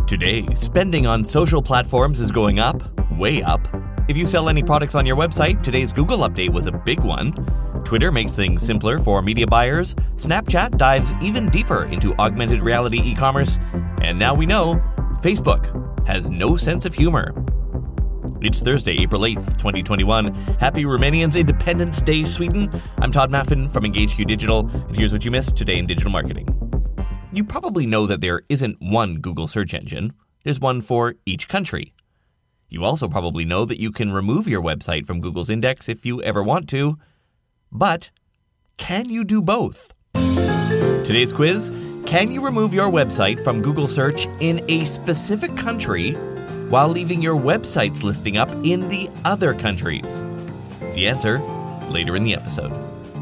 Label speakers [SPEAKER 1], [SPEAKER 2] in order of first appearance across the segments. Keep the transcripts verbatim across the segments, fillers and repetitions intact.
[SPEAKER 1] Today, spending on social platforms is going up, way up. If you sell any products on your website, today's Google update was a big one. Twitter makes things simpler for media buyers. Snapchat dives even deeper into augmented reality e-commerce. And now we know, Facebook has no sense of humor. It's Thursday, April eighth, twenty twenty-one. Happy Romanians Independence Day, Sweden. I'm Todd Maffin from EngageQ Digital, and here's what you missed today in digital marketing. You probably know that there isn't one Google search engine. There's one for each country. You also probably know that you can remove your website from Google's index if you ever want to. But can you do both? Today's quiz: can you remove your website from Google search in a specific country while leaving your website's listing up in the other countries? The answer, later in the episode.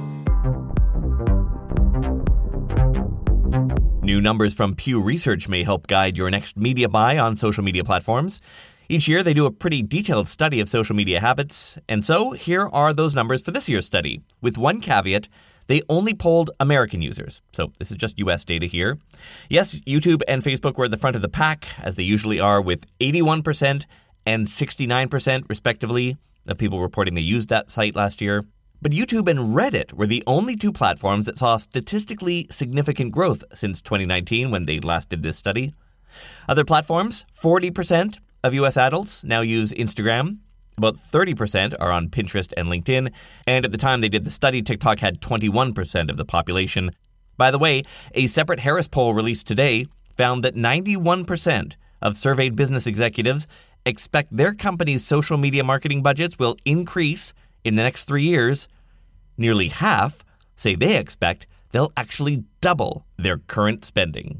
[SPEAKER 1] New numbers from Pew Research may help guide your next media buy on social media platforms. Each year, they do a pretty detailed study of social media habits, and so here are those numbers for this year's study. With one caveat, they only polled American users, so this is just U S data here. Yes, YouTube and Facebook were at the front of the pack, as they usually are, with eighty-one percent and sixty-nine percent, respectively, of people reporting they used that site last year. But YouTube and Reddit were the only two platforms that saw statistically significant growth since twenty nineteen, when they last did this study. Other platforms, forty percent of U S adults now use Instagram. About thirty percent are on Pinterest and LinkedIn. And at the time they did the study, TikTok had twenty-one percent of the population. By the way, a separate Harris poll released today found that ninety-one percent of surveyed business executives expect their company's social media marketing budgets will increase in the next three years. Nearly half say they expect they'll actually double their current spending.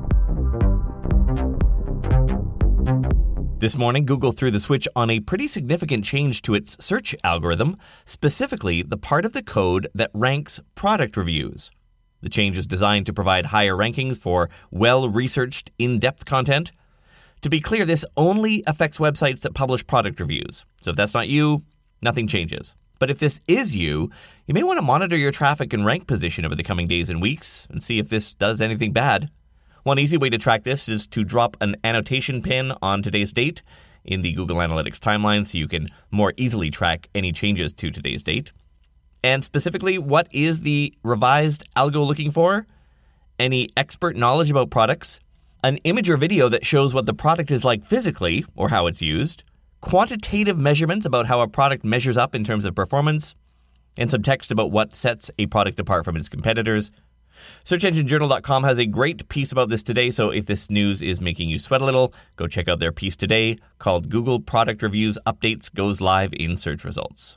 [SPEAKER 1] This morning, Google threw the switch on a pretty significant change to its search algorithm, specifically the part of the code that ranks product reviews. The change is designed to provide higher rankings for well-researched, in-depth content. To be clear, this only affects websites that publish product reviews. So if that's not you, nothing changes. But if this is you, you may want to monitor your traffic and rank position over the coming days and weeks and see if this does anything bad. One easy way to track this is to drop an annotation pin on today's date in the Google Analytics timeline so you can more easily track any changes to today's date. And specifically, what is the revised algo looking for? Any expert knowledge about products, an image or video that shows what the product is like physically or how it's used, quantitative measurements about how a product measures up in terms of performance, and some text about what sets a product apart from its competitors. Search Engine Journal dot com has a great piece about this today, so if this news is making you sweat a little, go check out their piece today called Google Product Reviews Updates Goes Live in Search Results.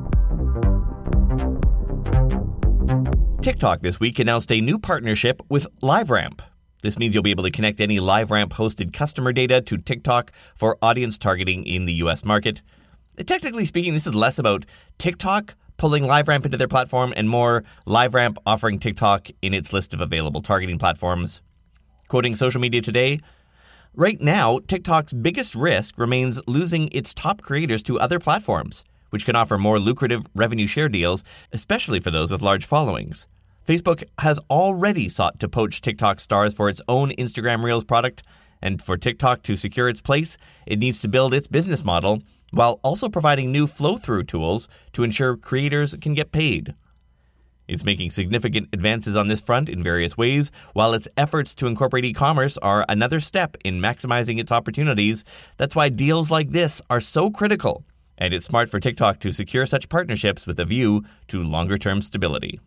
[SPEAKER 1] TikTok this week announced a new partnership with LiveRamp. This means you'll be able to connect any LiveRamp-hosted customer data to TikTok for audience targeting in the U S market. Technically speaking, this is less about TikTok pulling LiveRamp into their platform and more LiveRamp offering TikTok in its list of available targeting platforms. Quoting Social Media Today, right now, TikTok's biggest risk remains losing its top creators to other platforms, which can offer more lucrative revenue share deals, especially for those with large followings. Facebook has already sought to poach TikTok stars for its own Instagram Reels product, and for TikTok to secure its place, it needs to build its business model while also providing new flow-through tools to ensure creators can get paid. It's making significant advances on this front in various ways, while its efforts to incorporate e-commerce are another step in maximizing its opportunities. That's why deals like this are so critical, and it's smart for TikTok to secure such partnerships with a view to longer-term stability.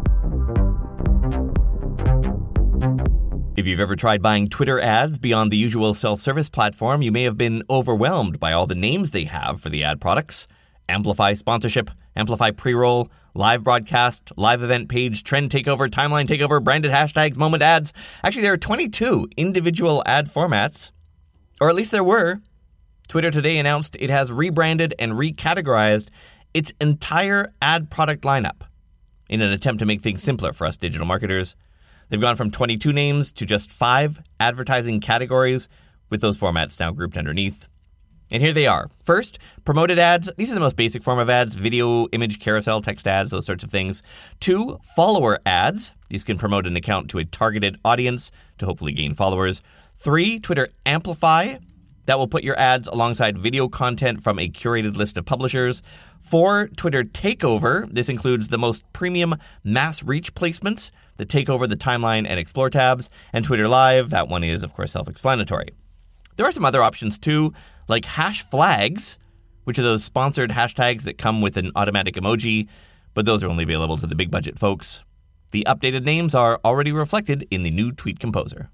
[SPEAKER 1] If you've ever tried buying Twitter ads beyond the usual self-service platform, you may have been overwhelmed by all the names they have for the ad products. Amplify Sponsorship, Amplify Pre-roll, Live Broadcast, Live Event Page, Trend Takeover, Timeline Takeover, Branded Hashtags, Moment Ads. Actually, there are twenty-two individual ad formats, or at least there were. Twitter today announced it has rebranded and recategorized its entire ad product lineup in an attempt to make things simpler for us digital marketers. They've gone from twenty-two names to just five advertising categories, with those formats now grouped underneath. And here they are. First, promoted ads. These are the most basic form of ads: video, image, carousel, text ads, those sorts of things. Two, follower ads. These can promote an account to a targeted audience to hopefully gain followers. Three, Twitter Amplify. That will put your ads alongside video content from a curated list of publishers. Four, Twitter Takeover. This includes the most premium mass reach placements that take over the timeline and explore tabs. And Twitter Live, that one is, of course, self-explanatory. There are some other options, too, like hash flags, which are those sponsored hashtags that come with an automatic emoji, but those are only available to the big budget folks. The updated names are already reflected in the new Tweet Composer.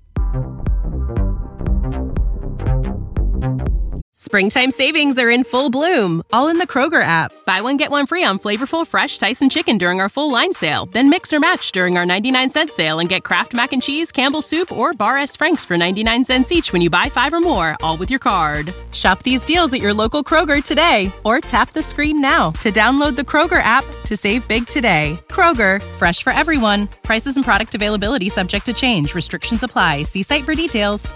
[SPEAKER 2] Springtime savings are in full bloom, all in the Kroger app. Buy one, get one free on flavorful, fresh Tyson chicken during our full line sale. Then mix or match during our ninety-nine cent sale and get Kraft Mac and Cheese, Campbell's Soup, or Bar S. Frank's for ninety-nine cents each when you buy five or more, all with your card. Shop these deals at your local Kroger today, or tap the screen now to download the Kroger app to save big today. Kroger, fresh for everyone. Prices and product availability subject to change. Restrictions apply. See site for details.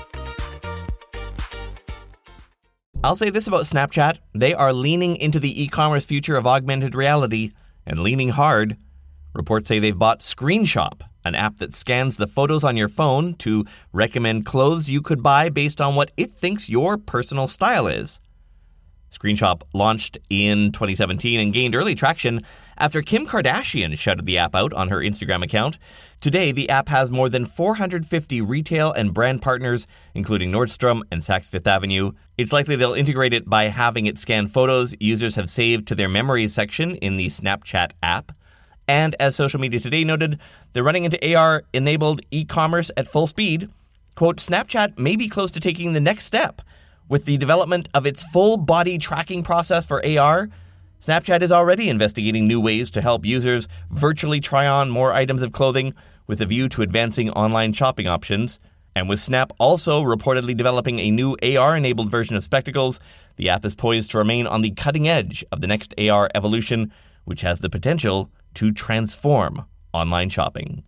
[SPEAKER 1] I'll say this about Snapchat. They are leaning into the e-commerce future of augmented reality, and leaning hard. Reports say they've bought Screenshop, an app that scans the photos on your phone to recommend clothes you could buy based on what it thinks your personal style is. Screenshop launched in twenty seventeen and gained early traction after Kim Kardashian shouted the app out on her Instagram account. Today, the app has more than four hundred fifty retail and brand partners, including Nordstrom and Saks Fifth Avenue. It's likely they'll integrate it by having it scan photos users have saved to their memories section in the Snapchat app. And as Social Media Today noted, they're running into A R-enabled e-commerce at full speed. Quote, Snapchat may be close to taking the next step. With the development of its full body tracking process for A R, Snapchat is already investigating new ways to help users virtually try on more items of clothing with a view to advancing online shopping options. And with Snap also reportedly developing a new A R-enabled version of Spectacles, the app is poised to remain on the cutting edge of the next A R evolution, which has the potential to transform online shopping.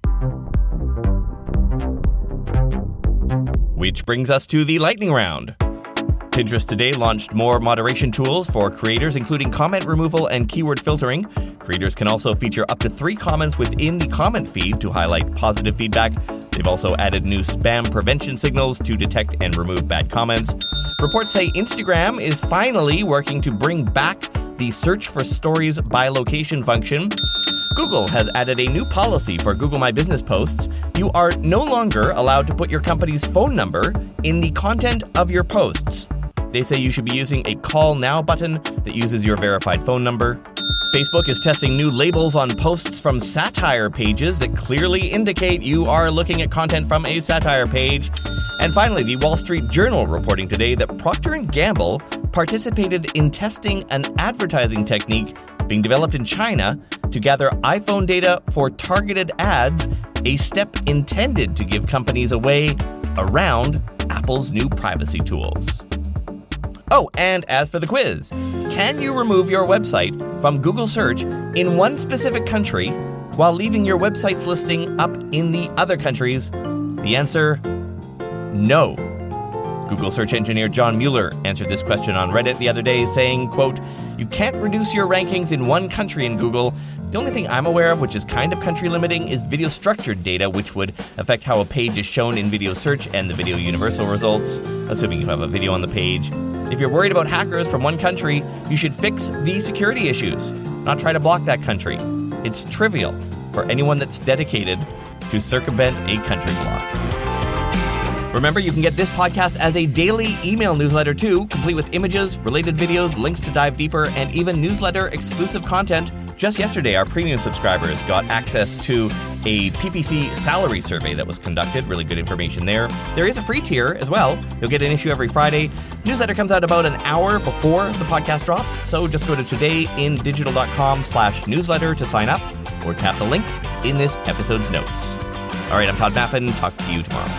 [SPEAKER 1] Which brings us to the lightning round. Pinterest today launched more moderation tools for creators, including comment removal and keyword filtering. Creators can also feature up to three comments within the comment feed to highlight positive feedback. They've also added new spam prevention signals to detect and remove bad comments. Reports say Instagram is finally working to bring back the search for stories by location function. Google has added a new policy for Google My Business posts. You are no longer allowed to put your company's phone number in the content of your posts. They say you should be using a Call Now button that uses your verified phone number. Facebook is testing new labels on posts from satire pages that clearly indicate you are looking at content from a satire page. And finally, the Wall Street Journal reporting today that Procter and Gamble participated in testing an advertising technique being developed in China to gather iPhone data for targeted ads, a step intended to give companies a way around Apple's new privacy tools. Oh, and as for the quiz, can you remove your website from Google search in one specific country while leaving your website's listing up in the other countries? The answer, no. Google search engineer John Mueller answered this question on Reddit the other day, saying, quote, you can't reduce your rankings in one country in Google. The only thing I'm aware of which is kind of country limiting is video structured data, which would affect how a page is shown in video search and the video universal results, assuming you have a video on the page. If you're worried about hackers from one country, you should fix the security issues, not try to block that country. It's trivial for anyone that's dedicated to circumvent a country block. Remember, you can get this podcast as a daily email newsletter too, complete with images, related videos, links to dive deeper, and even newsletter-exclusive content. Just yesterday, our premium subscribers got access to a P P C salary survey that was conducted. Really good information there. There is a free tier as well. You'll get an issue every Friday. Newsletter comes out about an hour before the podcast drops, so just go to todayindigital.com slash newsletter to sign up, or tap the link in this episode's notes. All right, I'm Todd Maffin. Talk to you tomorrow.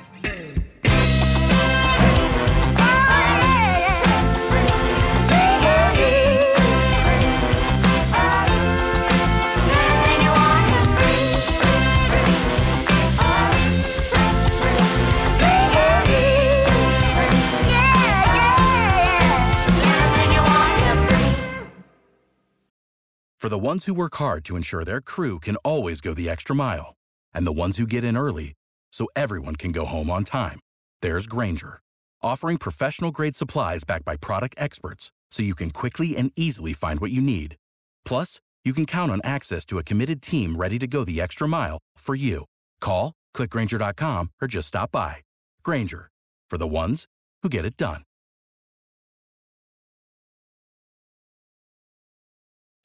[SPEAKER 3] For the ones who work hard to ensure their crew can always go the extra mile, and the ones who get in early so everyone can go home on time, there's Grainger, offering professional-grade supplies backed by product experts so you can quickly and easily find what you need. Plus, you can count on access to a committed team ready to go the extra mile for you. Call, click Grainger dot com, or just stop by. Grainger, for the ones who get it done.